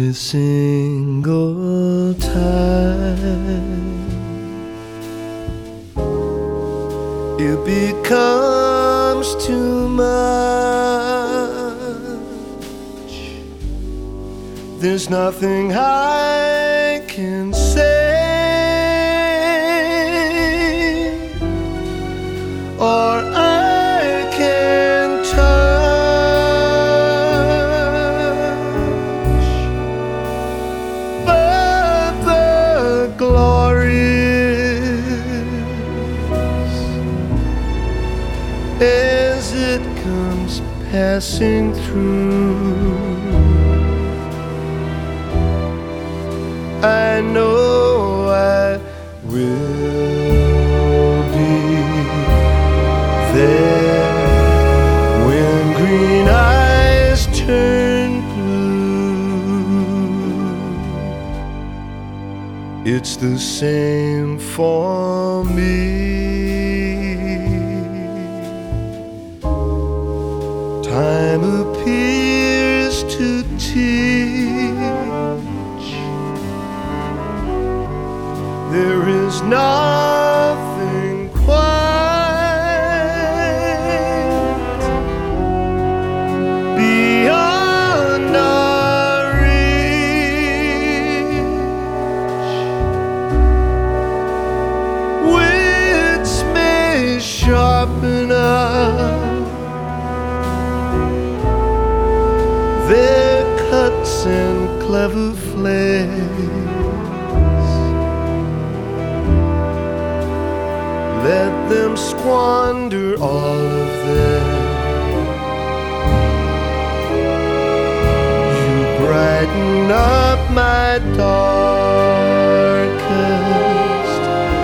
Every single time it becomes too much, there's nothing I can say or I can touch, but the glorious as it comes passing through. I know I will be there when green eyes turn blue. It's the same for me. Time appears to teach there is nothing quite beyond our reach. Wits may sharpen up their cuts and clever flares. Let them squander all of them. You brighten up my darkest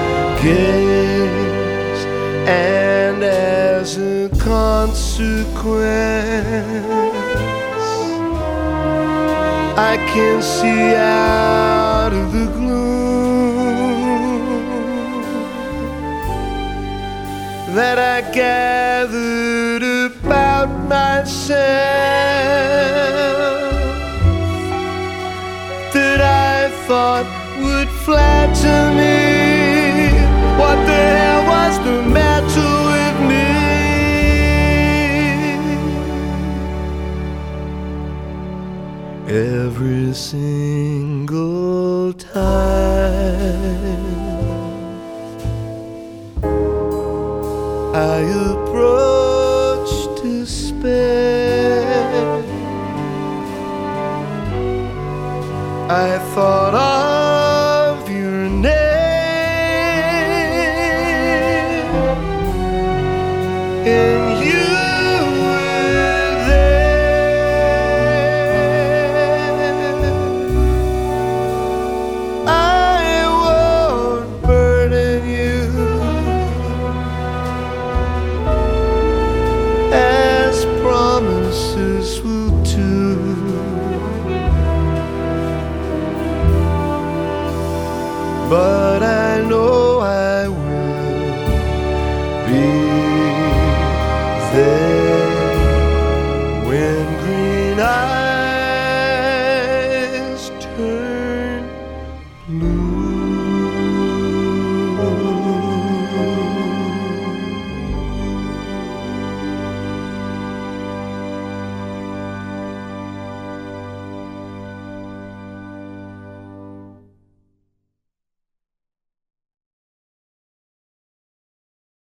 gaze, and as a consequence, I can see out of the gloom that I gathered about myself, that I thought would flatter me. What the hell was the matter with me? Every single